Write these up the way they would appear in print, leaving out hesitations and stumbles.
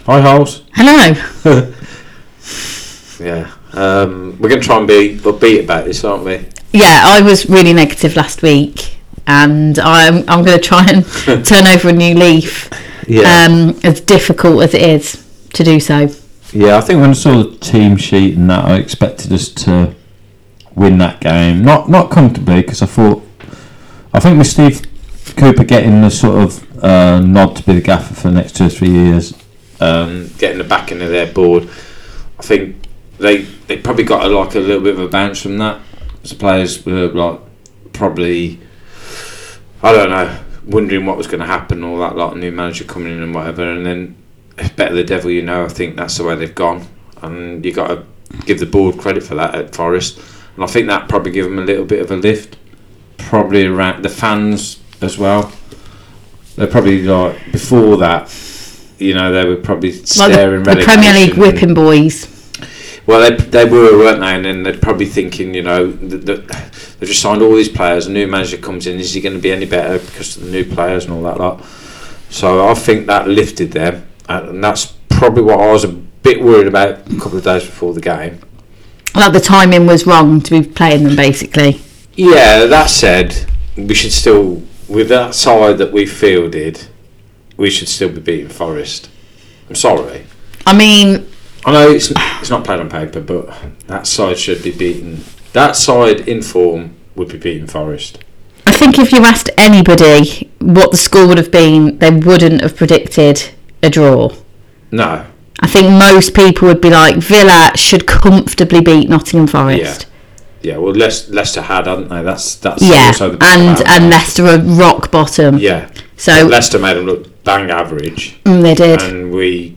Hi, Holes. Hello. Yeah. We're going to try and be upbeat about this, aren't we? Yeah, I was really negative last week, and I'm going to try and turn over a new leaf. Yeah. As difficult as it is to do so. Yeah, I think when I saw the team sheet and that, I expected us to win that game. Not comfortably, because I think with Steve Cooper getting the sort of nod to be the gaffer for the next 2 or 3 years, getting the backing of their board, I think they probably got a little bit of a bounce from that. The players were probably, I don't know, wondering what was going to happen, all that lot, new manager coming in and whatever, and then better the devil you know. I think that's the way they've gone, and you got to give the board credit for that at Forest, and I think that probably gave them a little bit of a lift, probably around the fans as well. They're probably before that, they were probably staring the Premier League whipping boys. Well, they were, weren't they? And then they're probably thinking, they've just signed all these players. A new manager comes in. Is he going to be any better because of the new players and all that lot? So I think that lifted them, and that's probably what I was a bit worried about a couple of days before the game. Like the timing was wrong to be playing them, basically. Yeah, that said, we should still, with that side that we fielded, we should still be beating Forest. I'm sorry. I mean, I know it's not played on paper, but that side should be beaten. That side in form would be beating Forest. I think if you asked anybody what the score would have been, they wouldn't have predicted a draw. No. I think most people would be like, Villa should comfortably beat Nottingham Forest. Yeah. Well, Leicester had, hadn't they? That's yeah, also the and Leicester are rock bottom. Yeah. So but Leicester made them look bang average. They did. And we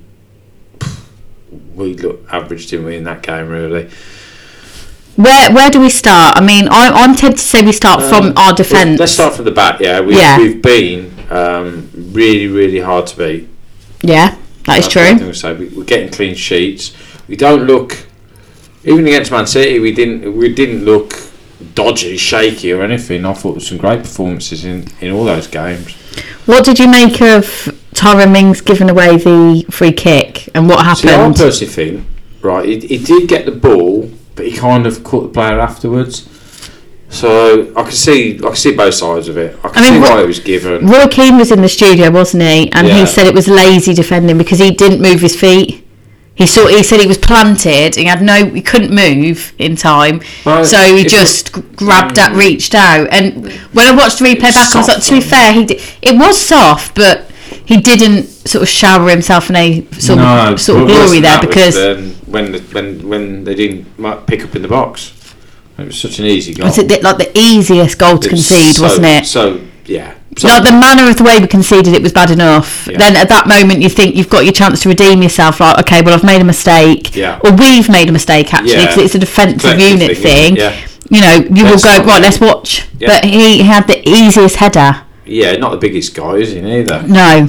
looked average, didn't we, in that game, really? Where do we start? I mean, I'm tempted to say we start from our defence. Let's start from the back, yeah. We've been really, really hard to beat. Yeah, that's true. We're getting clean sheets. We don't look, even against Man City, we didn't look dodgy, shaky or anything. I thought there were some great performances in all those games. What did you make of Tyrone Mings giving away the free kick, and what happened? See, I personally think, right, he did get the ball, but he kind of caught the player afterwards. So I can see both sides of it. I can see why it was given. Roy Keane was in the studio, wasn't he? And he said it was lazy defending because he didn't move his feet. He said he was planted. He couldn't move in time, so he just reached out. And when I watched the replay back, I was like, to be fair, it was soft, but he didn't sort of shower himself in a sort of glory there because when they didn't pick up in the box, it was such an easy goal. Was it like the easiest goal to concede, wasn't it? So yeah. Like the manner of the way we conceded it was bad enough. Yeah. Then at that moment you think you've got your chance to redeem yourself. Like, okay, well, I've made a mistake, or we've made a mistake actually, because it's a defensive unit thing. You will go right. Let's watch. Yeah. But he had the easiest header. Yeah, not the biggest guy, is he? Neither. No.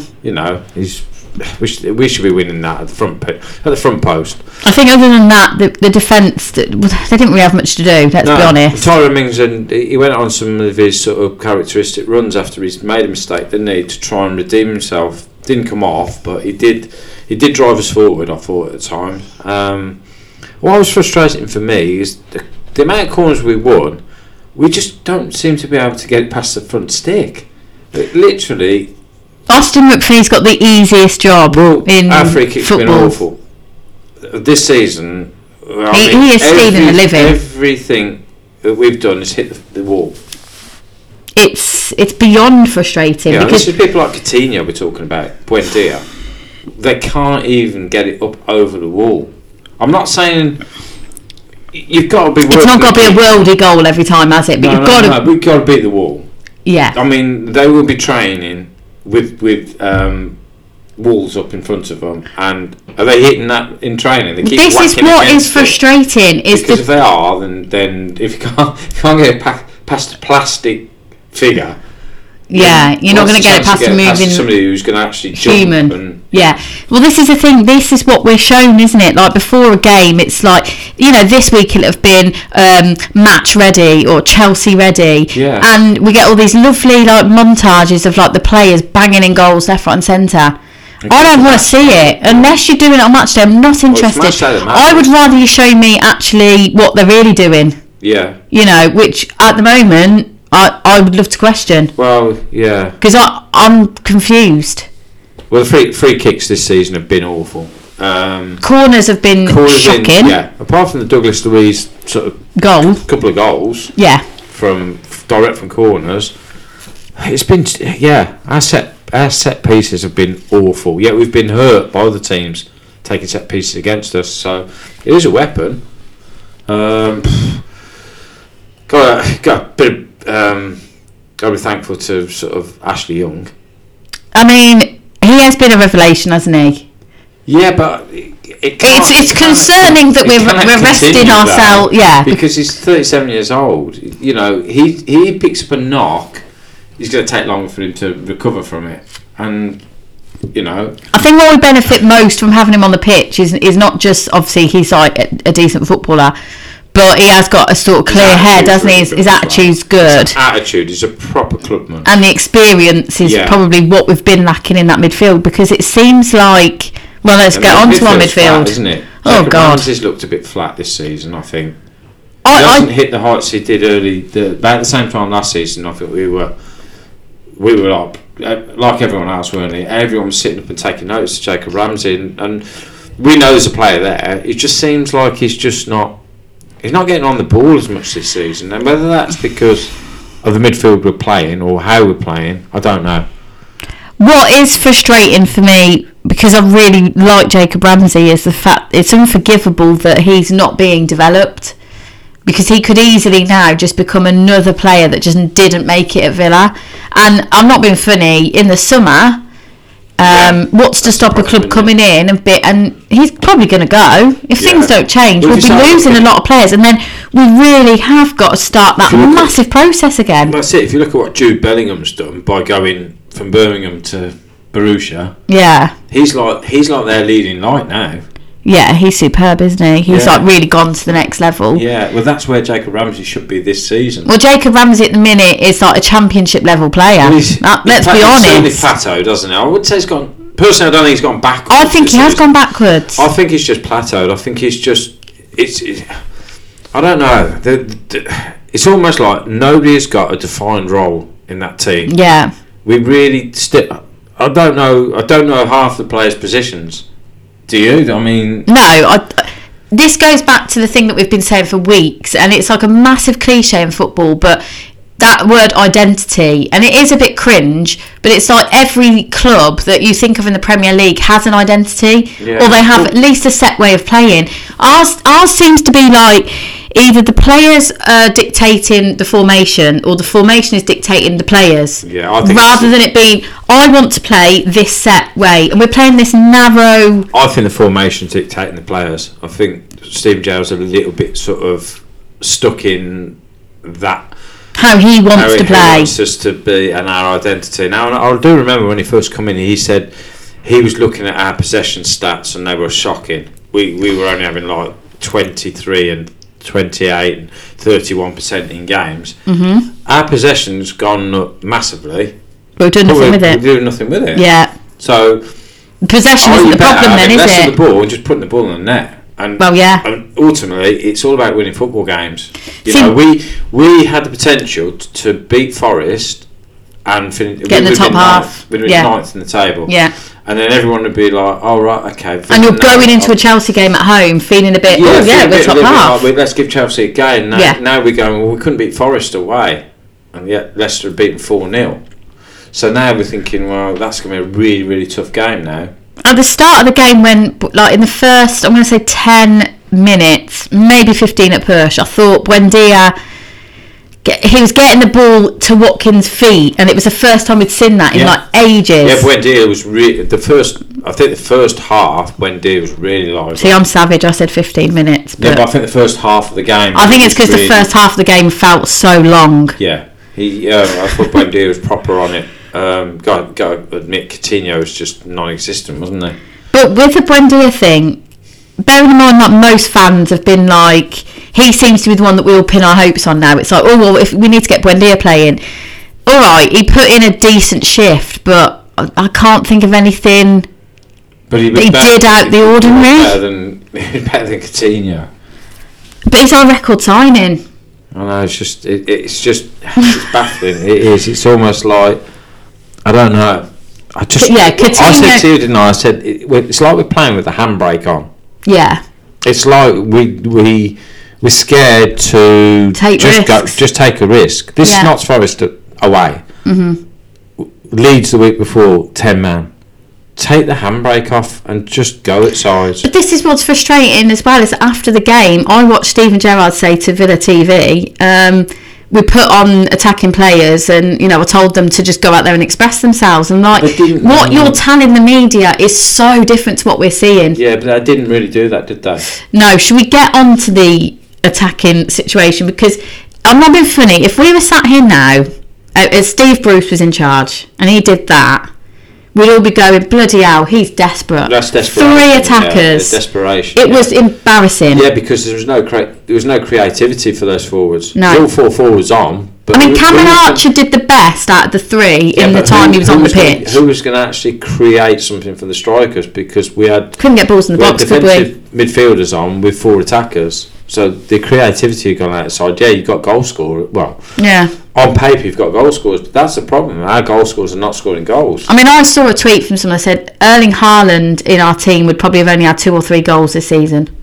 We should be winning that at the front post. I think other than that, the defence, they didn't really have much to do. Let's be honest. Tyrone Mings, and he went on some of his sort of characteristic runs after he's made a mistake, didn't he, to try and redeem himself. Didn't come off, but he did drive us forward, I thought, at times. What was frustrating for me is the amount of corners we won. We just don't seem to be able to get it past the front stick. Literally. Austin McPhee's got the easiest job in our free kicks football. Been awful this season. He is stealing a living. Everything that we've done has hit the wall. It's beyond frustrating. Yeah, because this is people like Coutinho we're talking about, Buendia. They can't even get it up over the wall. I'm not saying you've got to be. It's not got to be a worldy goal every time, has it? But we've got to beat the wall. Yeah. I mean, they will be training with walls up in front of them, and are they hitting that in training? They keep this is what is frustrating. Because if they are, then if you can't get it past a plastic figure, yeah, you're not going to get it past a moving somebody who's going to actually human. Jump Yeah. Well, this is the thing. This is what we're shown, isn't it? Like before a game, it's like, this week it'll have been match ready or Chelsea ready, and we get all these lovely like montages of like the players banging in goals left, right, and centre. I don't want to see it unless you're doing it on match day. I'm not interested. I would rather you show me actually what they're really doing. Yeah. You know, which at the moment I would love to question. Well, yeah. Because I'm confused. Well, the free kicks this season have been awful. Corners have been shocking. Apart from the Douglas Luiz sort of couple of goals. Yeah. From direct from corners, it's been our set pieces have been awful. Yet we've been hurt by other teams taking set pieces against us. So it is a weapon. Got to be thankful to sort of Ashley Young. I mean, he has been a revelation, hasn't he? Yeah, but it's concerning that we're resting ourselves. Yeah, because he's 37 years old. You know, he picks up a knock. He's going to take longer for him to recover from it, and you know. I think what we benefit most from having him on the pitch is not just obviously he's like a decent footballer, but he has got a sort of clear head, doesn't he? His attitude's good. His attitude is a proper clubman, and the experience is probably what we've been lacking in that midfield, because it seems like. Well, let's get on to our midfield. Flat, isn't it? Oh, God. Ramsey's looked a bit flat this season, I think. He hasn't hit the heights he did early. About the same time last season, I think we were like everyone else, weren't we? Everyone was sitting up and taking notice of Jacob Ramsey, and we know there's a player there. It just seems like he's not getting on the ball as much this season, and whether that's because of the midfield we're playing or how we're playing, I don't know. What is frustrating for me, because I really like Jacob Ramsey, is the fact it's unforgivable that he's not being developed, because he could easily now just become another player that just didn't make it at Villa. And I'm not being funny, in the summer, what's to stop a club coming in and he's probably going to go if things don't change. We'll be losing a lot of players, and then we really have got to start that massive process again. That's it. If you look at what Jude Bellingham's done by going from Birmingham to Borussia, he's like their leading light now. Yeah, he's superb, isn't he? He's like really gone to the next level. Yeah, well, that's where Jacob Ramsey should be this season. Well, Jacob Ramsey at the minute is like a championship level player. Well, let's be honest. He's certainly plateaued, doesn't he? I would say he's gone. Personally, I don't think he's gone backwards. I think he has gone backwards. I think he's just plateaued. I think he's just. I don't know. It's almost like nobody has got a defined role in that team. Yeah. We really I don't know half the players' positions. Do you? I mean, no. This goes back to the thing that we've been saying for weeks, and it's like a massive cliche in football, but that word identity, and it is a bit cringe, but it's like every club that you think of in the Premier League has an identity, or they have at least a set way of playing. Ours seems to be like either the players are dictating the formation, or the formation is dictating the players. Yeah, I think rather than it being, I want to play this set way, and we're playing this narrow. I think the formation's dictating the players. I think Steve Gerrard's a little bit sort of stuck in that. How he wants to play. He wants us to be, and our identity. Now, I do remember when he first came in, he said he was looking at our possession stats, and they were shocking. We were only having like 23 and 28 and 31% in games. Mm-hmm. Our possession's gone up massively. But we're doing nothing with it. We're doing nothing with it. Yeah. So possession isn't the problem then, is it? Less of the ball and just putting the ball in the net. And, and ultimately, it's all about winning football games. You know, we had the potential to beat Forest and get in the top half. We'd been ninth in the table. Yeah. And then everyone would be like, "Oh right, okay." And you're going into a Chelsea game at home, feeling a bit, we're top half. Let's give Chelsea a game. Now we're going. Well, we couldn't beat Forest away, and yet Leicester had beaten 4-0. So now we're thinking, well, that's going to be a really, really tough game now. At the start of the game, when like in the first, I'm going to say 10 minutes, maybe 15 at push, I thought Buendia, he was getting the ball to Watkins' feet, and it was the first time we'd seen that in like ages. Yeah, Buendia was really the first half. Buendia was really lively. See, I'm savage. I said 15 minutes. But I think the first half of the game. I think it's because the first half of the game felt so long. Yeah, I thought Buendia was proper on it. Got to admit, Coutinho was just non-existent, wasn't he? But with the Buendia thing, bearing in mind that most fans have been like, he seems to be the one that we all pin our hopes on now. It's like, oh well, if we need to get Buendia playing, all right, he put in a decent shift, but I can't think of anything But he did out the ordinary. Better than Coutinho. But he's our record signing. I know, it's baffling. It is. It's almost like, I don't know. Coutinho. I said to you, didn't I? I said it's like we're playing with the handbrake on. Yeah. It's like we're scared to just take a risk. This is not Forest away. Mm-hmm. Leeds the week before, 10 man. Take the handbrake off and just go at sides. But this is what's frustrating as well, is after the game, I watched Steven Gerrard say to Villa TV, we put on attacking players and, I told them to just go out there and express themselves. And what you're telling the media is so different to what we're seeing. Yeah, but they didn't really do that, did they? No, should we get on to the attacking situation? Because I'm not being funny. If we were sat here now, as Steve Bruce was in charge, and he did that, we'd all be going, bloody hell, he's desperate. That's desperation. 3 attackers. Yeah, desperation. It was embarrassing. Yeah, because there was no creativity for those forwards. No. There were all 4 forwards on. But Cameron Archer did the best out of the 3 in the time he was on the pitch. Who was going to actually create something for the strikers? Because we couldn't get balls in the box, could we? Defensive midfielders on with 4 attackers. So the creativity had gone outside. Yeah, you've got goal scorer. Well, yeah. On paper, you've got goal scorers, but that's the problem. Our goal scorers are not scoring goals. I mean, I saw a tweet from someone that said Erling Haaland in our team would probably have only had 2 or 3 goals this season.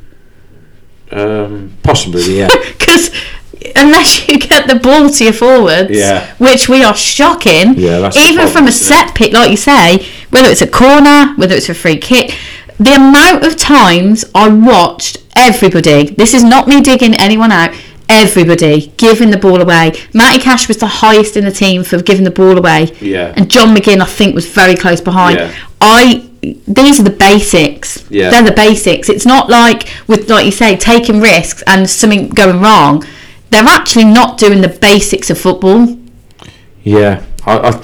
Possibly, yeah. Because unless you get the ball to your forwards, which we are shocking, even from a set pick, like you say, whether it's a corner, whether it's a free kick, the amount of times I watched everybody, this is not me digging anyone out, everybody giving the ball away. Matty Cash was the highest in the team for giving the ball away. Yeah. And John McGinn, I think, was very close behind. Yeah. These are the basics. Yeah. They're the basics. It's not like you say, taking risks and something going wrong. They're actually not doing the basics of football. Yeah. Like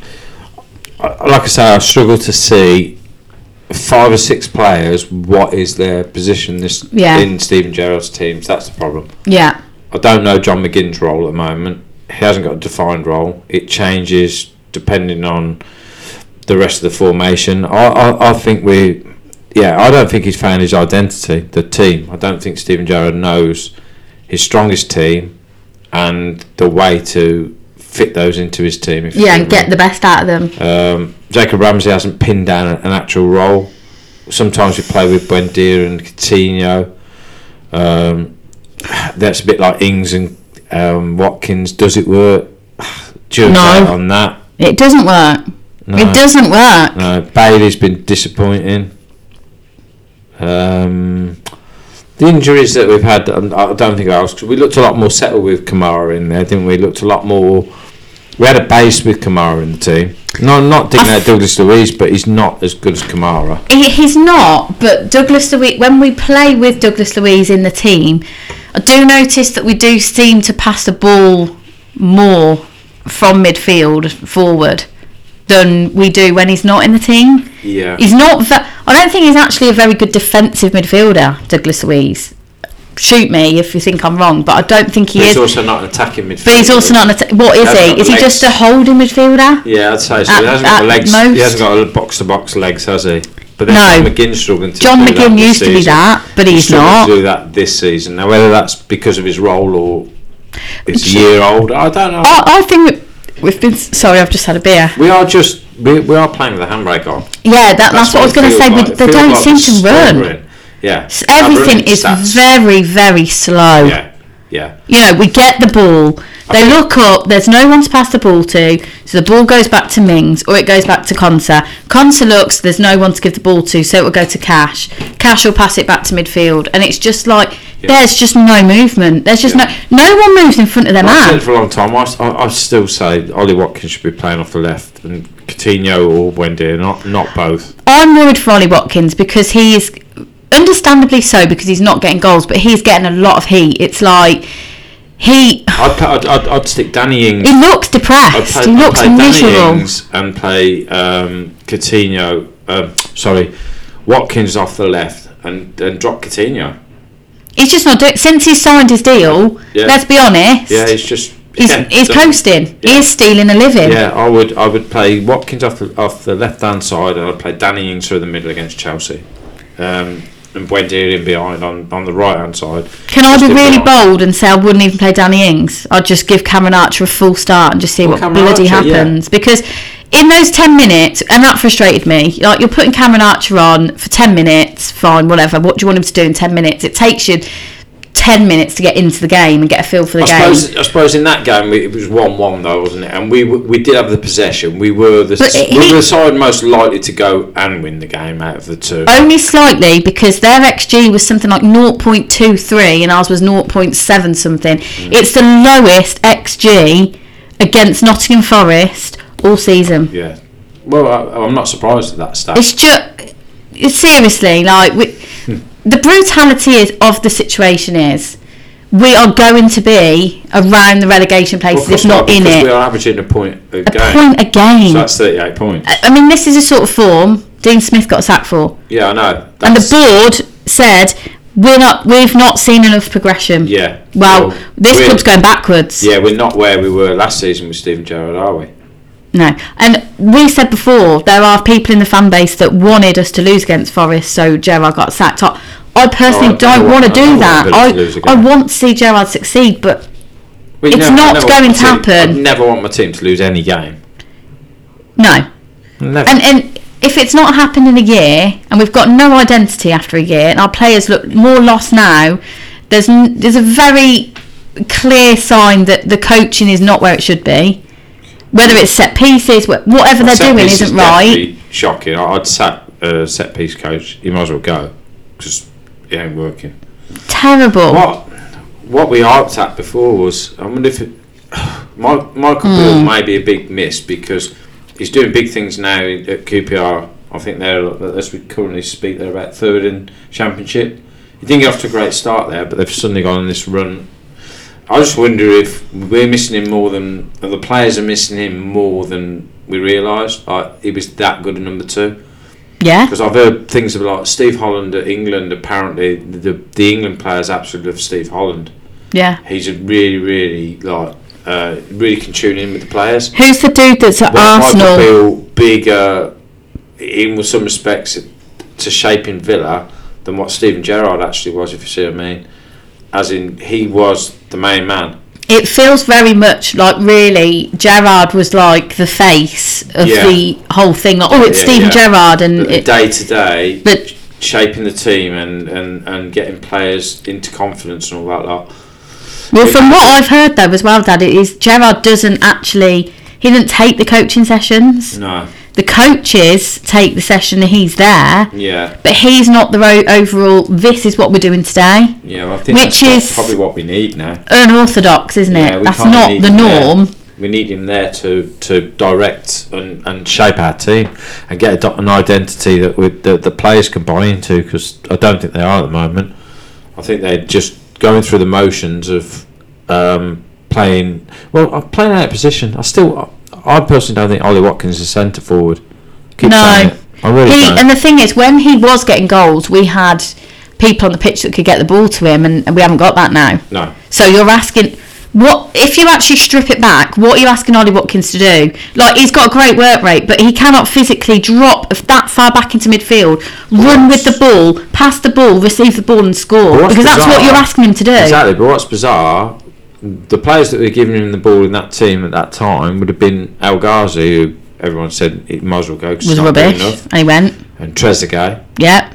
I say, I struggle to see 5 or 6 players. What is their position in Steven Gerrard's teams? That's the problem. Yeah. I don't know John McGinn's role at the moment. He hasn't got a defined role. It changes depending on the rest of the formation. I think I don't think he's found his identity, the team. I don't think Steven Gerrard knows his strongest team and the way to fit those into his team. And get the best out of them. Jacob Ramsey hasn't pinned down an actual role. Sometimes we play with Buendia and Coutinho. That's a bit like Ings and Watkins. Does it work? No. On that. It doesn't work. No. It doesn't work. No. Bailey's been disappointing. The injuries that we've had, I don't think else. We looked a lot more settled with Kamara in there, didn't we? Looked a lot more. We had a base with Kamara in the team. No, I'm not digging out Douglas Luiz, but he's not as good as Kamara. He's not, but Douglas Luiz, when we play with Douglas Luiz in the team, I do notice that we do seem to pass the ball more from midfield forward than we do when he's not in the team. Yeah. He's not. I don't think he's actually a very good defensive midfielder, Douglas Luiz. Shoot me if you think I'm wrong, but I don't think he is. He's also not an attacking midfielder. But he's also not an what is he? Is he just a holding midfielder? Yeah, I'd say so. He hasn't got the legs. He hasn't got box-to-box legs, has he? But then no. John McGinn's struggling to John do McGinn that used to be that, but he's not. To do that this season. Now, whether that's because of his role or it's a year old, I don't know. I think we've been. Sorry, I've just had a beer. We are playing with the handbrake on. Yeah, that's what I was going to say. Like. They don't seem to run. Yeah. Everything is very, very slow. Yeah. We get the ball. They look up. There's no one to pass the ball to. So the ball goes back to Mings or it goes back to Konsa. Konsa looks. There's no one to give the ball to, so it will go to Cash. Cash will pass it back to midfield, and it's just like there's just no movement. There's just no one moves in front of their man. I've said for a long time. I still say Ollie Watkins should be playing off the left and Coutinho or Buendia, not both. I'm worried for Ollie Watkins because he is. Understandably so, because he's not getting goals, but he's getting a lot of heat. It's like I'd stick Danny Ings. He looks depressed. He looks miserable. Danny Ings and play Coutinho. Watkins off the left and drop Coutinho. He's just not doing. Since he signed his deal, let's be honest. Yeah, he's just He's coasting. Yeah. He is stealing a living. Yeah, I would play Watkins off the left hand side, and I'd play Danny Ings through the middle against Chelsea, and Buendia in behind on the right hand side. Can I be really bold and say I wouldn't even play Danny Ings? I'd just give Cameron Archer a full start and just see what bloody happens. Yeah. Because in those 10 minutes, and that frustrated me, like you're putting Cameron Archer on for 10 minutes, fine, whatever. What do you want him to do in 10 minutes? It takes you 10 minutes to get into the game and get a feel for the game. I suppose in that game it was 1-1 though, wasn't it? And we did have the possession. We were the side most likely to go and win the game out of the two. Only slightly, because their XG was something like 0.23 and ours was 0.7 something. It's the lowest XG against Nottingham Forest all season. Yeah. Well, I'm not surprised at that stat. It's just seriously like the brutality of the situation is we are going to be around the relegation places, if not in it. We are averaging a point a game. Point a game. So that's 38 points. I mean, this is a sort of form Dean Smith got a sack for. Yeah, I know. And the board said we've not seen enough progression. Yeah. Well, this club's going backwards. Yeah, we're not where we were last season with Steven Gerrard, are we? No, and we said before there are people in the fan base that wanted us to lose against Forest, so Gerrard got sacked. I personally don't want to do that. I want to see Gerrard succeed, but it's not going to happen. I never want my team to lose any game. No, never. And if it's not happened in a year, and we've got no identity after a year, and our players look more lost now, there's a very clear sign that the coaching is not where it should be. Whether it's set pieces, whatever they're doing isn't right. Shocking. I'd sack a set piece coach. You might as well go because it ain't working. Terrible. What we harped at before was, I wonder if Michael Beale may be a big miss because he's doing big things now at QPR. I think they're, as we currently speak, they're about third in Championship. He didn't get off to a great start there, but they've suddenly gone on this run. I just wonder if we're missing him more than the players are missing him more than we realised. He was that good at number 2. Yeah. Because I've heard things about like Steve Holland at England. Apparently, the England players absolutely love Steve Holland. Yeah. He's a really, really really can tune in with the players. Who's the dude that's at Arsenal? Michael Beale, bigger in some respects to shaping Villa than what Steven Gerrard actually was, if you see what I mean. As in, he was the main man. It feels very much like, really, Gerrard was like the face of the whole thing. Like, it's Steven Gerrard. And day to day, shaping the team and getting players into confidence and all that lot. Well, from what I've heard, though, as well, Dad, it is Gerrard doesn't take the coaching sessions. No. The coaches take the session, he's there. Yeah. But he's not the overall, this is what we're doing today. Yeah, well, I think that's probably what we need now. Unorthodox, isn't it? That's not the norm. We need him there to direct and shape our team and get an identity that the players can buy into, because I don't think they are at the moment. I think they're just going through the motions of playing out of position. I personally don't think Ollie Watkins is centre forward. I really don't. And the thing is, when he was getting goals, we had people on the pitch that could get the ball to him, and we haven't got that now. No. So you're asking, what if you actually strip it back? What are you asking Ollie Watkins to do? Like, he's got a great work rate, but he cannot physically drop that far back into midfield, run with the ball, pass the ball, receive the ball, and score. Because that's what you're asking him to do. Exactly. But what's bizarre, the players that were giving him the ball in that team at that time would have been El Ghazi, who everyone said it might as well go because was rubbish, and he went. And Trezeguet. Yeah.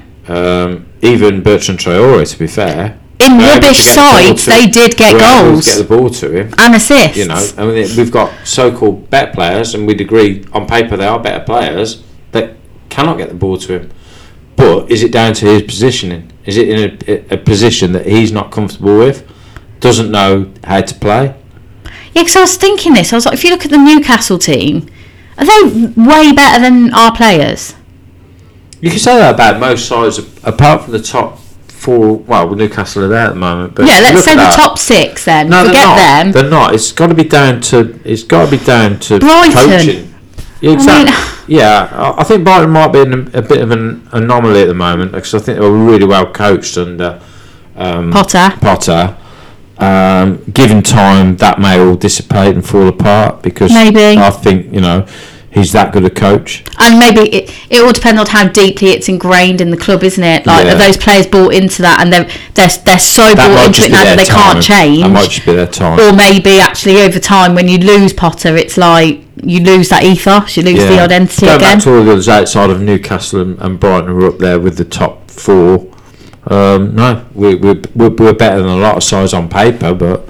Even Bertrand Traore, to be fair. In rubbish sides, they did get goals. Get the ball to him and assists. You know, I mean, we've got so-called better players, and we'd agree on paper they are better players that cannot get the ball to him. But is it down to his positioning? Is it in a position that he's not comfortable with? Doesn't know how to play? Yeah, because I was thinking this. I was like, if you look at the Newcastle team, are they way better than our players? You can say that about most sides, apart from the top 4. Well, Newcastle are there at the moment. But yeah, let's say the top 6 then. No, forget them. They're not. It's got to be down to Brighton. Coaching. Yeah, exactly. I think Brighton might be a bit of an anomaly at the moment, because I think they were really well coached under Potter. Given time, that may all dissipate and fall apart because maybe. I think he's that good a coach. And maybe it all depends on how deeply it's ingrained in the club, isn't it? Like, are those players bought into that, and they're so bought into it now that they can't change? That might just be their time. Or maybe actually over time, when you lose Potter, it's like you lose that ethos, you lose the identity again. Back to all the others outside of Newcastle and Brighton who are up there with the top 4. No, we're better than a lot of sides on paper, but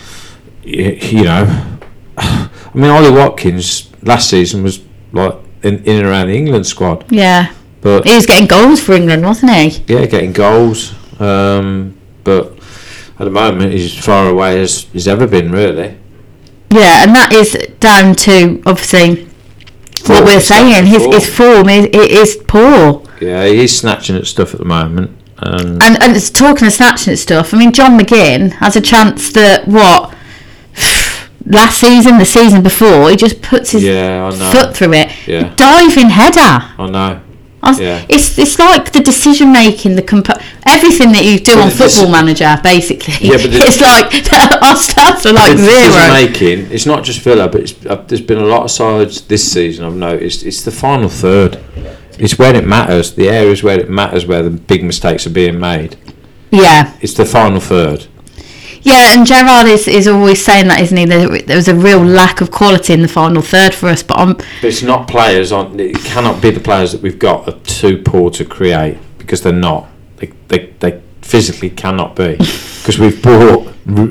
I mean, Ollie Watkins last season was like in and around the England squad. Yeah, but he was getting goals for England, wasn't he? Yeah, getting goals. But at the moment, he's as far away as he's ever been, really. Yeah, and that is down to obviously what we're saying. His form is poor. Yeah, he's snatching at stuff at the moment. And it's talking of snatching at stuff. I mean, John McGinn has a chance that last season, the season before, he just puts his foot through it. Yeah. Diving header. I know. It's like the decision making, everything that you do on Football Manager, basically. Yeah, but it's like our stats are like 0. Decision making. It's not just Villa, but there's been a lot of sides this season. I've noticed it's the final third. It's where it matters. The areas where it matters, where the big mistakes are being made. Yeah. It's the final third. Yeah, and Gerrard is always saying that, isn't he? There was a real lack of quality in the final third for us. But it's not players. It cannot be the players that we've got are too poor to create, because they're not. They physically cannot be, because we've brought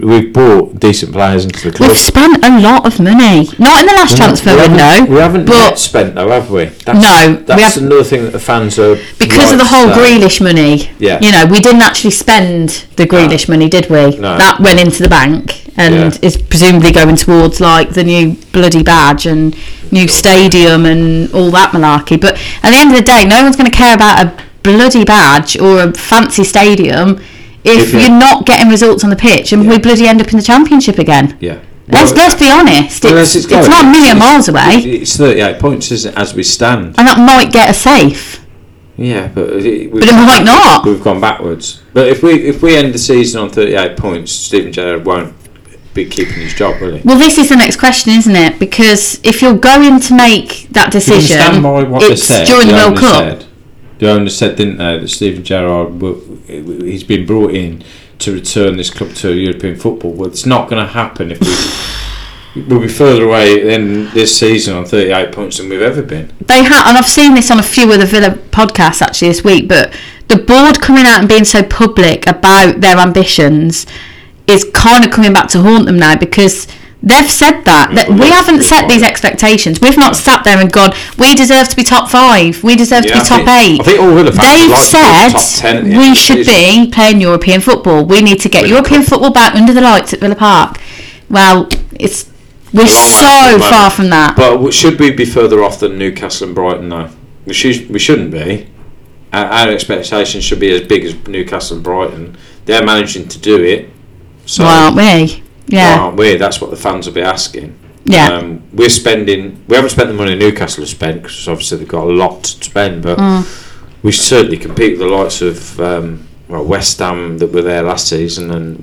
decent players into the club. We've spent a lot of money, not in the last transfer window. We haven't yet spent though, have we? That's another thing that the fans are because of the whole Grealish money. Yeah, we didn't actually spend the Grealish money, did we? No. That went into the bank and is presumably going towards like the new bloody badge and new stadium and all that malarkey. But at the end of the day, no one's going to care about a bloody badge or a fancy stadium if you're not getting results on the pitch and we bloody end up in the Championship again. Yeah. Let's be honest. It's not a million miles away. It's 38 points, isn't it, as we stand? And that might get us safe. Yeah, but it might not. We've gone backwards. But if we end the season on 38 points, Steven Gerrard won't be keeping his job, will he? Well, this is the next question, isn't it? Because if you're going to make that decision, it's during the World Cup. The owner said, didn't they, that Steven Gerrard he's been brought in to return this club to European football. Well, it's not going to happen if we'll be further away in this season on 38 points than we've ever been. They have, and I've seen this on a few of the Villa podcasts actually this week, but the board coming out and being so public about their ambitions is kind of coming back to haunt them now, because they've said that we haven't set these expectations. We've not sat there and gone, we deserve to be top 5, we deserve to be top 8. I think all Villa fans they've said top 10 we should be playing European football. We need to get European football back under the lights at Villa Park. Well, we're so far from that. But should we be further off than Newcastle and Brighton though? We shouldn't be. Our expectations should be as big as Newcastle and Brighton. They're managing to do it. So aren't we? Yeah. Aren't we? That's what the fans will be asking. Yeah. We haven't spent the money Newcastle have spent, because obviously they've got a lot to spend, but we certainly compete with the likes of West Ham that were there last season and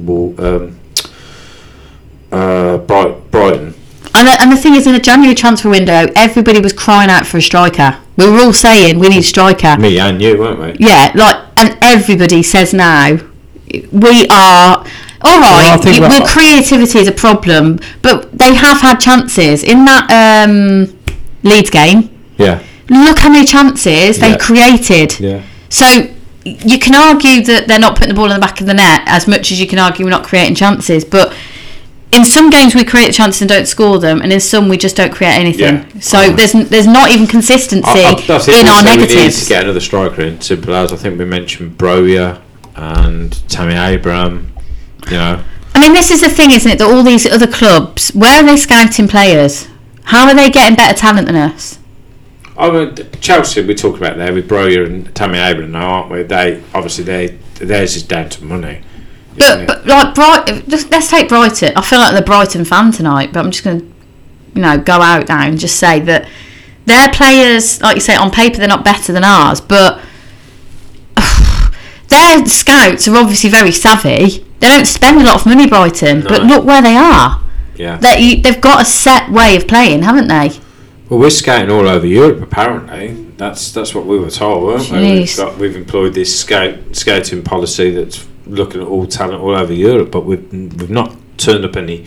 Brighton. And the thing is, in the January transfer window, everybody was crying out for a striker. We were all saying we need a striker. Me and you, weren't we? Yeah, and everybody says now we are. All right, creativity is a problem, but they have had chances in that Leeds game. Yeah. Look how many chances they created. Yeah. So you can argue that they're not putting the ball in the back of the net as much as you can argue we're not creating chances, but in some games we create chances and don't score them, and in some we just don't create anything. Yeah. So there's not even consistency in our negatives. We need to get another striker in. Simple as, I think we mentioned Broja and Tammy Abraham. I mean, this is the thing, isn't it? That all these other clubs, where are they scouting players? How are they getting better talent than us? Chelsea, we talk about there with Broja and Tammy Abraham now, aren't we? Theirs is down to money. But like let's take Brighton. I feel like the Brighton fan tonight, but I'm just going to, go out now and just say that their players, like you say, on paper they're not better than ours, but their scouts are obviously very savvy. They don't spend a lot of money, Brighton, but look where they are. Yeah. They've got a set way of playing, haven't they? Well, we're scouting all over Europe, apparently. That's what we were told, weren't we? We've employed this scouting policy that's looking at all talent all over Europe, but we've not turned up any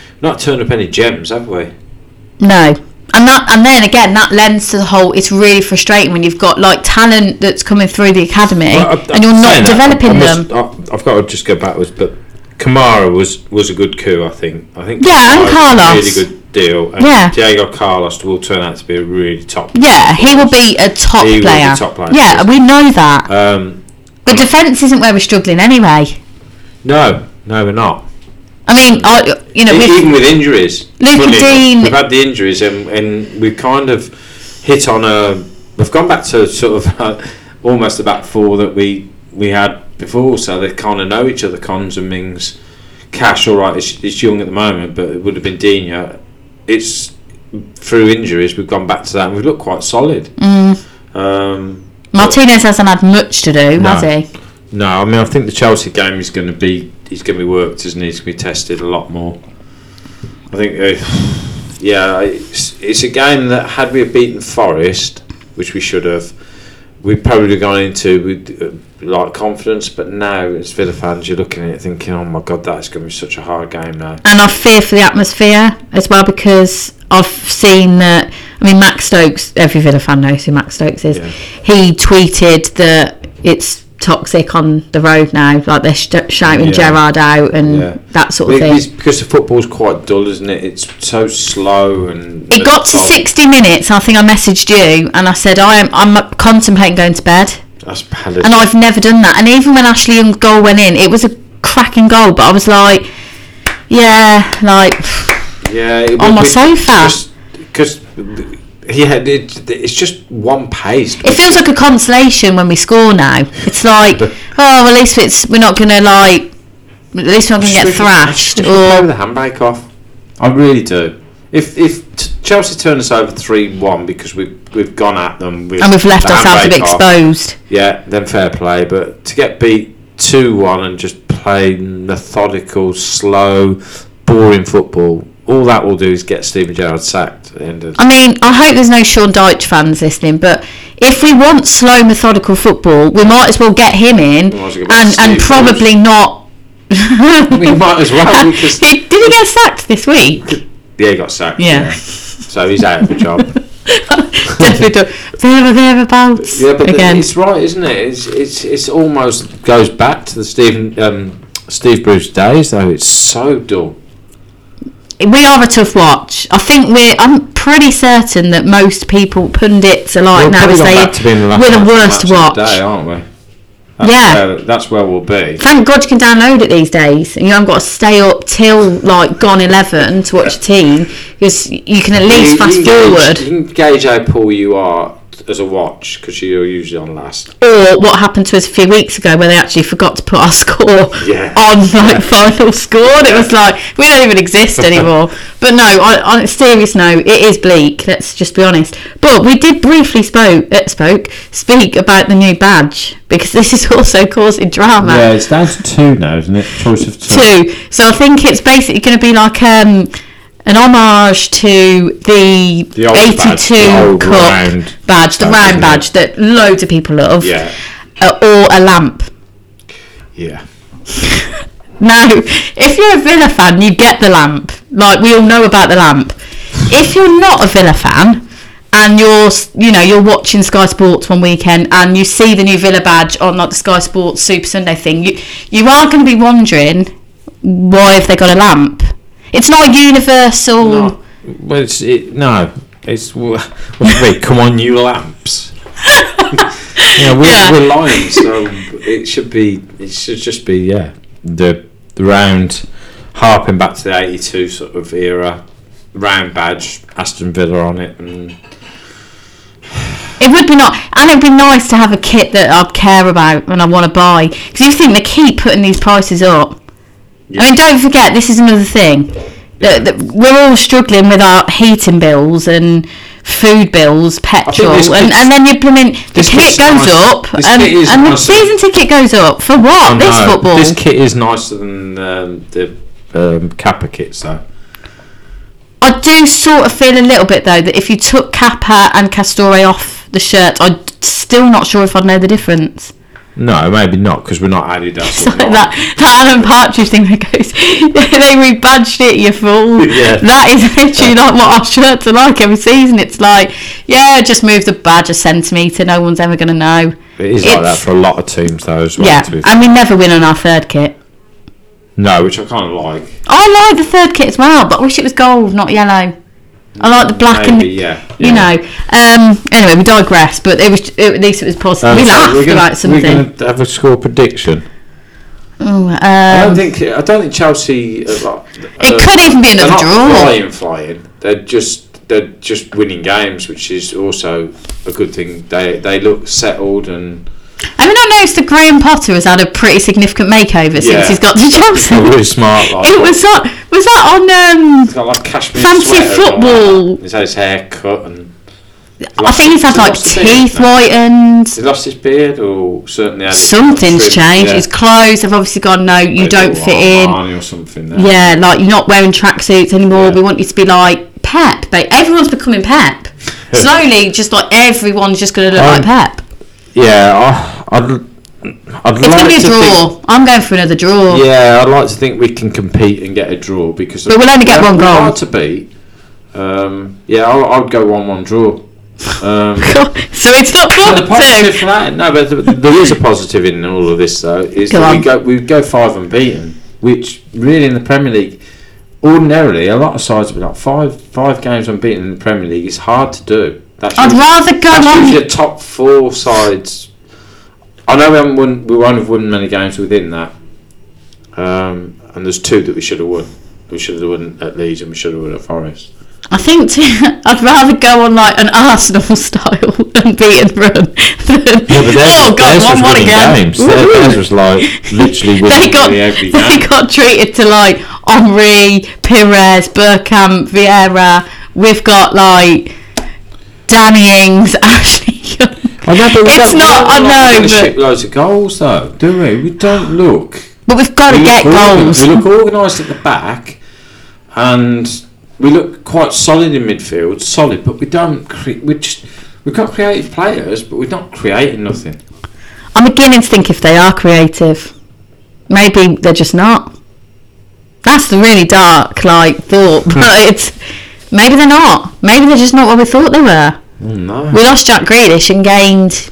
gems, have we? No. And then again, that lends to the whole. It's really frustrating when you've got like talent that's coming through the academy and you're not developing them. I've got to just go backwards, but Kamara was a good coup. I think. Yeah, and Carlos. Really good deal. And Diego Carlos will turn out to be a really top. Yeah, he will be a top player. Will be a top player. Yeah, we know that. The defence isn't where we're struggling anyway. No, we're not. I mean, even with injuries, Luca Dean, we've had the injuries, and we've kind of hit on we've gone back to sort of almost the back four that we had before, so they kind of know each other. Cons and Mings, Cash, all right, it's young at the moment, but it would have been Dina. It's through injuries we've gone back to that, and we've looked quite solid. Martinez hasn't had much to do, has he? No, I mean, I think the Chelsea game is going to be worked, isn't he? He's going to be tested a lot more. I think, it's a game that had we have beaten Forest, which we should have, we'd probably gone into with confidence. But now, as Villa fans, you're looking at it thinking, "Oh my God, that's going to be such a hard game now." And I fear for the atmosphere as well, because I've seen that. I mean, Max Stokes. Every Villa fan knows who Max Stokes is. Yeah. He tweeted that it's toxic on the road now, like they're shouting Gerrard out and that sort of thing. It's because the football's quite dull, isn't it? It's so slow, and it got to 60 minutes. I think I messaged you and I said I'm contemplating going to bed. That's bad. And I've never done that. And even when Ashley Young's goal went in, it was a cracking goal, but I was like, on my sofa, because. It's just one pace. It feels like a consolation when we score now. It's like, at least we're not going to get thrashed. Or play with the handbrake off. I really do. If Chelsea turn us over 3-1 because we've gone at them and we've left ourselves a bit exposed, then fair play. But to get beat 2-1 and just play methodical, slow, boring football, all that will do is get Steven Gerrard sacked at the end of. I mean, I hope there's no Sean Dyche fans listening, but if we want slow, methodical football, we might as well get him in and probably not. We might as well. Because did he get sacked this week? Yeah, he got sacked. Yeah. So he's out of the job. Definitely thereabouts. Yeah, but again. It's right, isn't it? It's almost goes back to the Steve Bruce days, though. It's so dull. We are a tough watch. I'm pretty certain that most pundits are like now we're the worst watch. Day, aren't we? That's where we'll be. Thank God you can download it these days, and you haven't got to stay up till gone 11 to watch a team, because you can at least fast forward. You can gauge how poor you are as a watch, because you're usually on last. Or what happened to us a few weeks ago where they actually forgot to put our score on final score, and it was like we don't even exist anymore. But no, on a serious note, it is bleak, let's just be honest. But we did briefly speak about the new badge, because this is also causing drama. Yeah, it's down to 2 now, isn't it? Choice of 2. So I think it's basically going to be like an homage to the 82 Cup badge, the round badge that loads of people love, or a lamp. Yeah. Now, if you're a Villa fan, you get the lamp. Like, we all know about the lamp. If you're not a Villa fan and you're watching Sky Sports one weekend and you see the new Villa badge on the Sky Sports Super Sunday thing, you are going to be wondering, why have they got a lamp? It's not a universal. No. Well, it's come on, you lamps. We're lying, so it should just be the round, harping back to the 82 sort of era, round badge, Aston Villa on it, and it would be it'd be nice to have a kit that I'd care about and I want to buy, because you think they keep putting these prices up. I mean, don't forget, this is another thing. We're all struggling with our heating bills and food bills, petrol, and then you the kit goes up, and the season ticket goes up for what? This football. This kit is nicer than the Kappa kits, though. I do sort of feel a little bit though that if you took Kappa and Castore off the shirt, I'm still not sure if I'd know the difference. No, maybe not, because we're not Adidas. Like that Alan Partridge thing that goes, they rebadged it, you fool. Yeah. That is literally like what our shirts are like every season. It's like, just move the badge a centimetre, no one's ever going to know. It is like that for a lot of teams, though, as well. Yeah, and we never win on our third kit. No, which I kind of like. I like the third kit as well, but I wish it was gold, not yellow. I like the black and you know. Anyway, we digress, but at least it was positive. We laughed about something. We're going to have a score prediction. I don't think Chelsea. It could even be another draw. They're not flying. They're just winning games, which is also a good thing. They look settled and. Have you not noticed that Graham Potter has had a pretty significant makeover since he's got to Chelsea? Really smart. Like, was that on he's got like cashmere Fancy Football? He's had his hair cut and. I think he's had like teeth whitened. He lost his beard, or certainly had something's changed. Yeah. His clothes have obviously gone. No, you don't fit in. Or something there. Yeah, like you're not wearing tracksuits anymore. Yeah. We want you to be like Pep. Everyone's becoming Pep. Slowly, just like everyone's just going to look like Pep. Yeah, I'd it's like going to be a draw. I'm going for another draw. Yeah, I'd like to think we can compete and get a draw because. But we'll only get one goal. Hard to beat. I'd go 1-1 draw. So it's not positive. For that, no, but there is a positive in all of this though. Is that we go 5 unbeaten, which really in the Premier League, ordinarily a lot of sides would be like five games unbeaten in the Premier League is hard to do. I'd rather go on the top 4 sides. I know we won't have won many games within that, and there's 2 that we should have won. We should have won at Leeds and we should have won at Forest. I think I'd rather go on like an Arsenal style unbeaten run than theirs was games. Theirs was like literally winning every game. They got treated to like Henry, Pires, Bergkamp, Vieira. We've got like Danny Ings, Ashley Young. I know, but it's not. I know, but ship loads of goals though, do we? We don't look. But we've got to get goals. We look organised at the back, and we look quite solid in midfield. Solid, but we don't. We've got creative players, but we're not creating nothing. I'm beginning to think if they are creative, maybe they're just not. That's the really dark thought, but it's maybe they're not. Maybe they're just not what we thought they were. No. We lost Jack Grealish and gained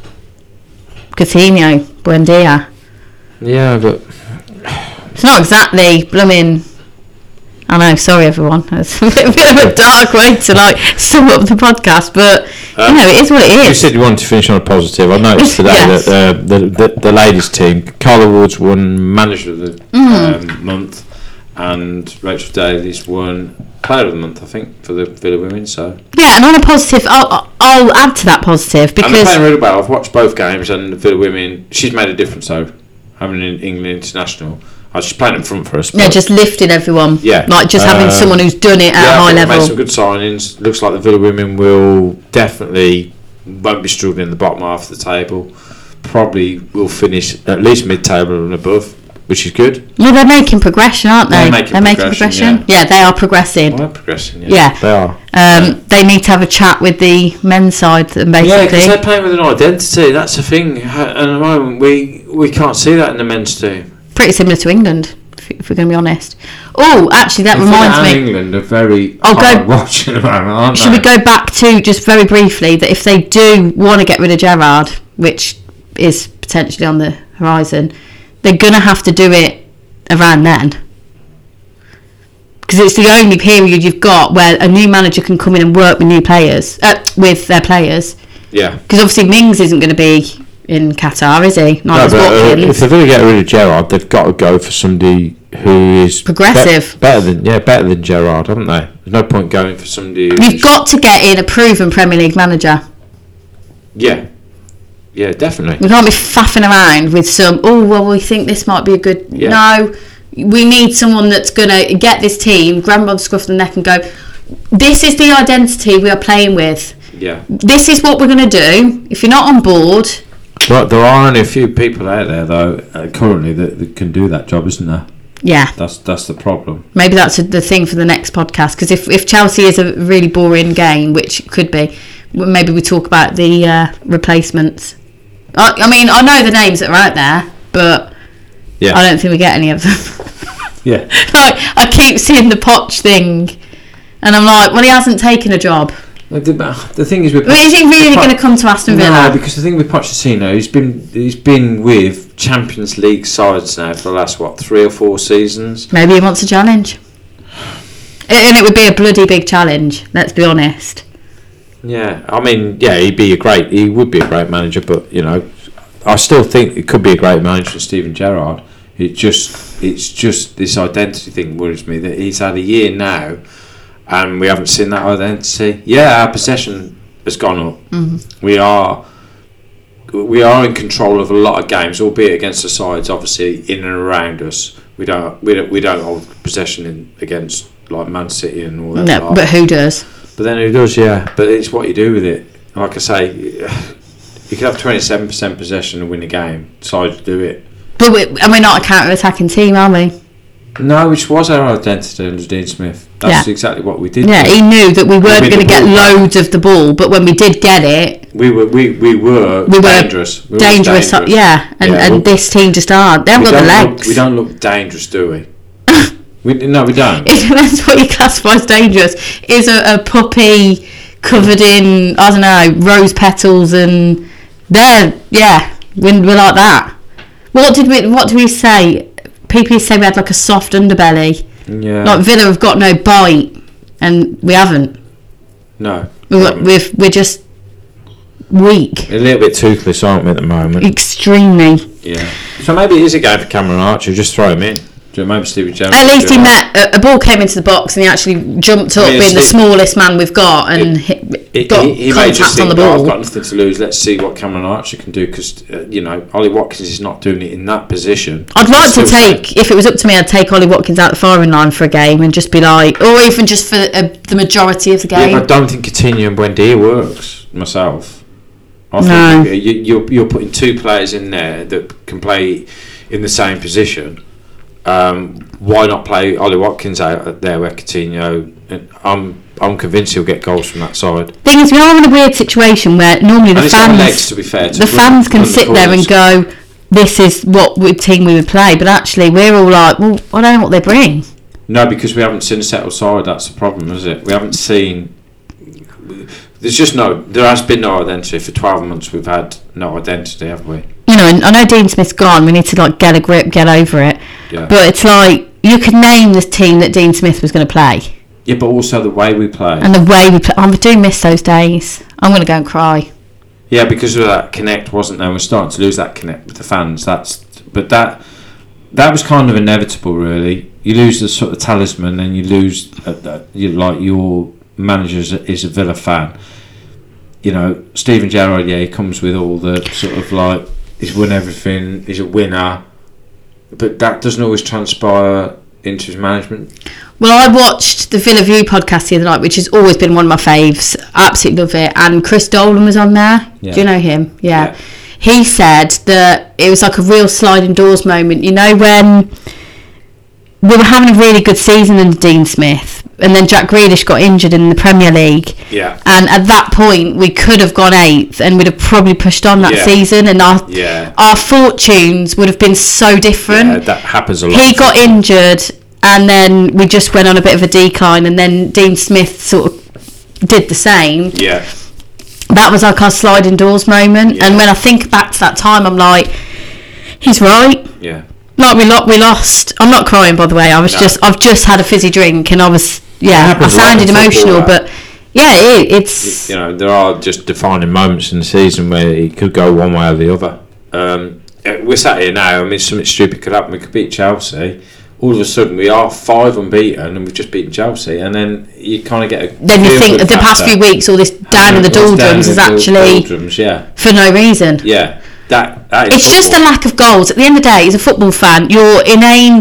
Coutinho, Buendia. Yeah, but it's not exactly blooming. I know, sorry everyone. It's a bit of a dark way to sum up the podcast, but it is what it is. You said you wanted to finish on a positive. I noticed today that the ladies team, Carla Woods won Manager of the Month, and Rachel Davies won Player of the Month, I think, for the Villa Women. So yeah, and on a positive, I'll add to that positive because they're playing really well. I've watched both games, and the Villa Women, she's made a difference though, having an England international. I was just playing in front for us. Yeah, just lifting everyone. Yeah. Like just having someone who's done it at a high level. Made some good signings. Looks like the Villa Women won't be struggling in the bottom half of the table. Probably will finish at least mid-table and above, which is good. Yeah, they're making progression, aren't they? They're making progression. Yeah, they are progressing. Well, they're progressing, yeah. They are. They need to have a chat with the men's side, basically. Yeah, because they're playing with an identity. That's the thing. And at the moment, we can't see that in the men's team. Pretty similar to England, if we're going to be honest. Oh, actually, that reminds me. England are very hard watching about, aren't they? Should we go back to, just very briefly, that if they do want to get rid of Gerrard, which is potentially on the horizon, they're going to have to do it around then. Because it's the only period you've got where a new manager can come in and work with with their players. Yeah. Because obviously Mings isn't going to be in Qatar, is he? No, but if they're going to get rid of Gerrard, they've got to go for somebody who is progressive, better than Gerrard, haven't they? There's no point going for somebody. You've got to get in a proven Premier League manager. Yeah, definitely. We can't be faffing around with some. We think this might be a good. Yeah. No, We need someone that's going to get this team, grab them by the scruff of the neck and go, this is the identity we are playing with. Yeah. This is what we're going to do. If you're not on board... Well, there are only a few people out there, though, currently that can do that job, isn't there? Yeah. That's the problem. Maybe that's the thing for the next podcast, because if Chelsea is a really boring game, which it could be, maybe we talk about the replacements. I mean, I know the names that are out there, but I don't think we get any of them. Yeah. Like, I keep seeing the Poch thing, and I'm like, well, he hasn't taken a job. The thing is, with is he really going to come to Aston Villa? No, because the thing with Pochettino, he's been with Champions League sides now for the last 3 or 4 seasons. Maybe he wants a challenge, and it would be a bloody big challenge. Let's be honest. Yeah, I mean, he would be a great manager, but I still think it could be a great manager for Steven Gerrard. It's just this identity thing worries me, that he's had a year now and we haven't seen that identity. Yeah, our possession has gone up. Mm-hmm. We are in control of a lot of games, albeit against the sides obviously in and around us. We don't hold possession against like Man City and all that. No, but who does? But then who does? Yeah, but it's what you do with it. Like I say, you could have 27% possession and win a game. Sides do it. But we're not a counter-attacking team, are we? No, which was our identity under Dean Smith. That's exactly what we did. Yeah, he knew that we weren't going to get loads of the ball, but when we did get it, we were dangerous. Dangerous. Yeah, and this team just aren't. They haven't got the legs. We don't look dangerous, do we? No, we don't. It depends what you classify as dangerous. Is a puppy covered in, I don't know, rose petals, and we're like that. What did we say? People say we had like a soft underbelly. Yeah. Like Villa have got no bite, and we haven't. No. We're just weak. A little bit toothless, aren't we, at the moment? Extremely. Yeah. So maybe it is a game for Cameron Archer. Just throw him in. Maybe Steven Gerrard. At least he met a ball came into the box and he actually jumped up, being the smallest man we've got, and got contact on the ball. I've got nothing to lose. Let's see what Cameron Archer can do, because Ollie Watkins is not doing it in that position. I'd like to take, if it was up to me, I'd take Ollie Watkins out the firing line for a game and just be like, or even just for the majority of the game. Yeah, but I don't think Coutinho and Buendia works myself. I think you're putting 2 players in there that can play in the same position. Why not play Ollie Watkins out there where Coutinho? I'm convinced he'll get goals from that side. Thing is, we are in a weird situation where normally the fans, legs, to be fair, the fans can sit there and go, "This is what team we would play," but actually we're all like, "Well, I don't know what they bring." No, because we haven't seen a settled side. That's the problem, is it? We haven't seen. There has been no identity for 12 months. We've had no identity, have we? And I know Dean Smith's gone. We need to get a grip, get over it. Yeah. But it's like you could name this team that Dean Smith was going to play. Yeah, but also the way we play. And the way we play. I do miss those days. I'm going to go and cry. Yeah, because of that connect, wasn't there? We're starting to lose that connect with the fans. That was kind of inevitable, really. You lose the sort of talisman, and you lose your manager is a Villa fan. Steven Gerrard, he comes with all the sort of he's won everything, he's a winner, but that doesn't always transpire into his management. Well, I watched the Villa View podcast the other night, which has always been one of my faves. Absolutely love it. And Chris Dolan was on there. Yeah. Do you know him? Yeah. He said that it was like a real sliding doors moment. When we were having a really good season under Dean Smith, and then Jack Grealish got injured in the Premier League. Yeah. And at that point, we could have gone 8th, and we'd have probably pushed on that season, and our fortunes would have been so different. Yeah, that happens a lot. He got injured, and then we just went on a bit of a decline, and then Dean Smith sort of did the same. Yeah. That was like our sliding doors moment. Yeah. And when I think back to that time, I'm like, he's right. Yeah. Like we lost. I'm not crying, by the way. I've just had a fizzy drink, and I was I sounded emotional, but it's there are just defining moments in the season where it could go one way or the other. We're sat here now. I mean, something stupid could happen. We could beat Chelsea. All of a sudden, we are 5 unbeaten, and we've just beaten Chelsea. And then you kind of get then you think the past few weeks, all this down in the doldrums is actually for no reason. Yeah. That it's just a lack of goals. At the end of the day, as a football fan, your inane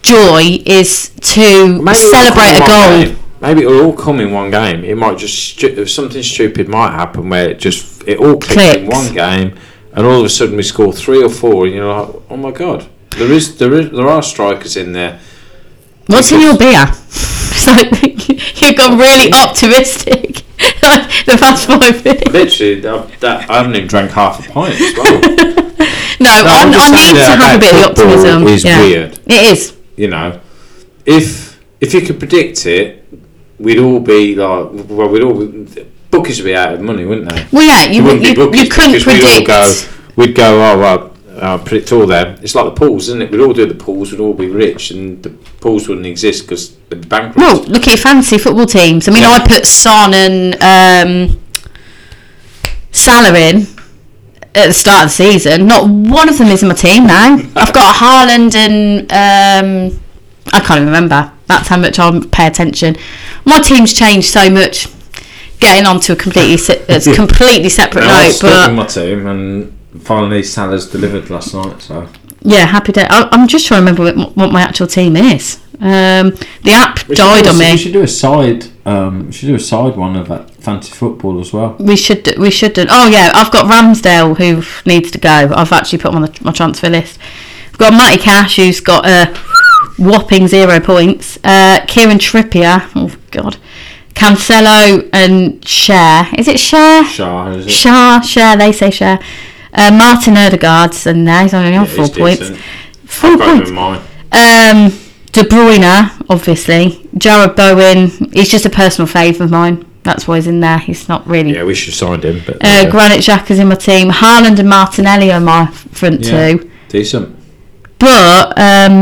joy is to celebrate a goal. Maybe it'll all come in one game. It might just something stupid might happen where it all clicks in one game, and all of a sudden we score 3 or 4, and you're like, oh my god, there are strikers in there. What's in your beer? It's like you've got really optimistic. The past 5 minutes. Literally, I haven't even drank half a pint as well. I need to have a bit of optimism. It's weird. It is. You know, if you could predict it, we'd all be like, bookies would be out of money, wouldn't they? Well, yeah, you couldn't predict. We'd go, oh well, I'll predict all them. It's like the pools, isn't it? We'd all do the pools, we'd all be rich, and the pools wouldn't exist because they'd be bankrupt. Well, look at your fantasy football teams. I mean, I put Son and Salah in at the start of the season. Not one of them is in my team now. I've got Haaland and I can't even remember. That's how much I pay attention. My team's changed so much. Getting on to a completely separate note. I stuck in my team, and finally Salah's delivered last night. So yeah, happy day. I'm just trying to remember what my actual team is. The app died on me. We should do a side. One of that fantasy football as well. We should do. Oh yeah, I've got Ramsdale who needs to go. I've actually put him on my transfer list. I've got Matty Cash who's got a whopping 0 points. Kieran Trippier. Oh god. Cancelo and Cher. Is it Cher? Cher. They say Cher. Martin Odegaard's and he's only on 4 points. Decent. 4 points. De Bruyne, obviously. Jared Bowen. He's just a personal favourite of mine. That's why he's in there. He's not really. Yeah, we should have signed him. But Granit Xhaka's in my team. Haaland and Martinelli are my front two. Decent. But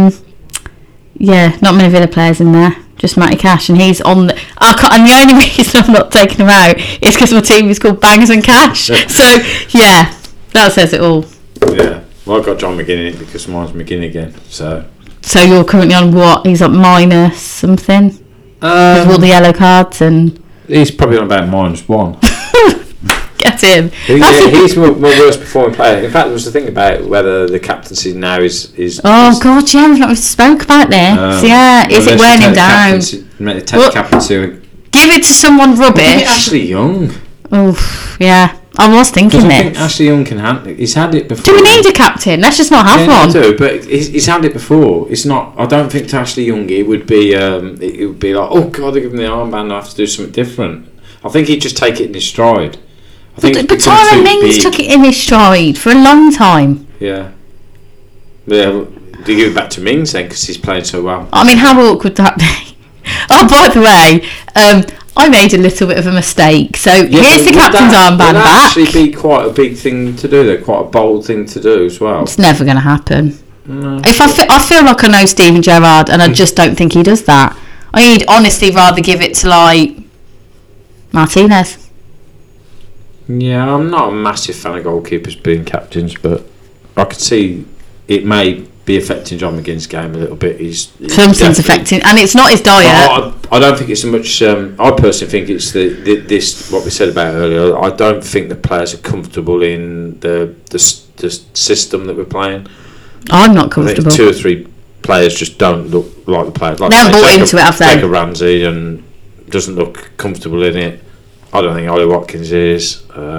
not many Villa players in there. Just Matty Cash, and he's on. And the only reason I'm not taking him out is because my team is called Bangers and Cash. So yeah, that says it all. Yeah, well, I've got John McGinn in it because mine's McGinn again. So you're currently on what? He's at minus something. With all the yellow cards, and he's probably on about -1. Get him. He's my worst performing player. In fact, there was the thing about whether the captaincy now is. God, yeah, we've not spoke about this. Is it wearing him down? Take the captaincy. Give it to someone rubbish. Give it Ashley Young. Oh, yeah. I was thinking this. I think Ashley Young can handle it. He's had it before. Do we need a captain? Let's just not have one. I do, but he's had it before. It's not. I don't think to Ashley Young it would be. It would be like, oh God, they give him the armband. I have to do something different. I think he'd just take it in his stride. But Tyrone Mings took it in his stride for a long time. Yeah. Yeah. Do you give it back to Mings then because he's playing so well? I mean, how awkward would that be? Oh, by the way, I made a little bit of a mistake. So here's the captain's armband back. Would that actually be quite a big thing to do, though? Quite a bold thing to do as well. It's never going to happen. No. If I feel like I know Steven Gerrard, and I just don't think he does that. I'd honestly rather give it to like Martinez. Yeah, I'm not a massive fan of goalkeepers being captains, but I could see it may be affecting John McGinn's game a little bit. Something's affecting, and it's not his diet. I don't think it's so much. I personally think it's this what we said about earlier. I don't think the players are comfortable in the system that we're playing. I'm not comfortable. 2 or 3 players just don't look like the players. Like they haven't bought into it, have they? Jacob Ramsey and doesn't look comfortable in it. I don't think Ollie Watkins is.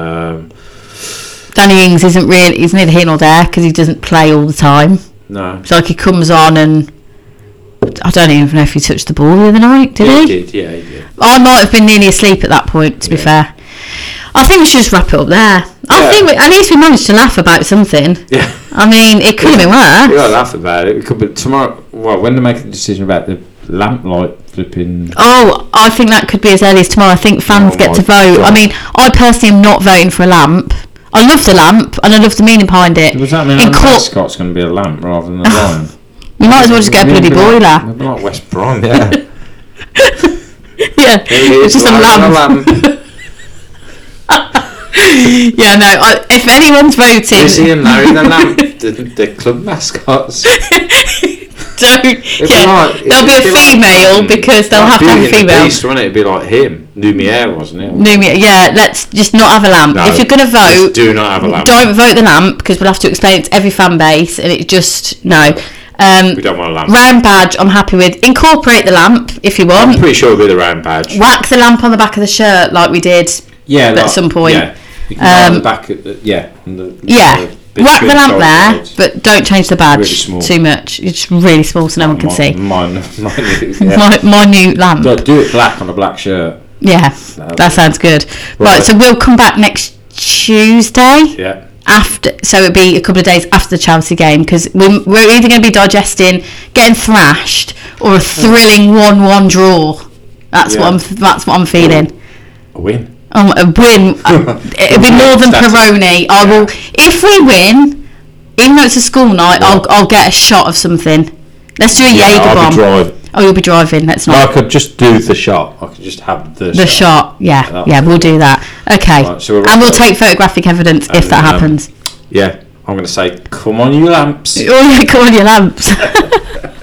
Danny Ings isn't really. He's neither here nor there because he doesn't play all the time. No. It's like he comes on and I don't even know if he touched the ball the other night. Did he? He did. Yeah, he did. I might have been nearly asleep at that point. To be fair, I think we should just wrap it up there. I think at least we managed to laugh about something. Yeah. I mean, it could have been worse. We gotta laugh about it. It could be tomorrow. Well, when they make a decision about the lamplight flipping. Oh, I think that could be as early as tomorrow. I think fans get to vote. God. I mean, I personally am not voting for a lamp. I love the lamp and I love the meaning behind it. Does that mean the mascot's going to be a lamp rather than a lion? You might as well just get a bloody boiler. Maybe like West Brom, yeah. Yeah, it's just a lamp. Yeah, no. If anyone's voting, Lizzie and Larry, the lamp, the club mascots. Don't. There'll be a female because they'll have to have a female. Beast, wouldn't it? It'd be like him, Lumiere, wasn't it? Lumiere, yeah. Let's just not have a lamp. No, if you're going to vote, do not have a lamp. Don't vote the lamp because we'll have to explain it to every fan base, and it just no. We don't want a lamp. Round badge, I'm happy with. Incorporate the lamp if you want. I'm pretty sure it'll be the round badge. Whack the lamp on the back of the shirt like we did at some point. Yeah, you can on the back of the, whack the lamp there, badge. but don't change the badge Really too much. It's really small so no one can see. My new lamp. Do it black on a black shirt. Yeah, that sounds good. Right, so we'll come back next Tuesday. Yeah. So it'll be a couple of days after the Chelsea game, because we're either going to be digesting getting thrashed or a thrilling 1-1 draw. That's what I'm feeling. A win. A win. It'll be more than Peroni. I will. If we win, even though it's a school night, I'll get a shot of something. Let's do a Jaeger bomb. Oh, you'll be driving. Let's not. I could just do the shot. I could just have the shot. Yeah, we'll do that. Okay, right, so we'll take photographic evidence if that happens. Yeah, I'm going to say, come on, you lamps. Oh yeah, come on, you lamps.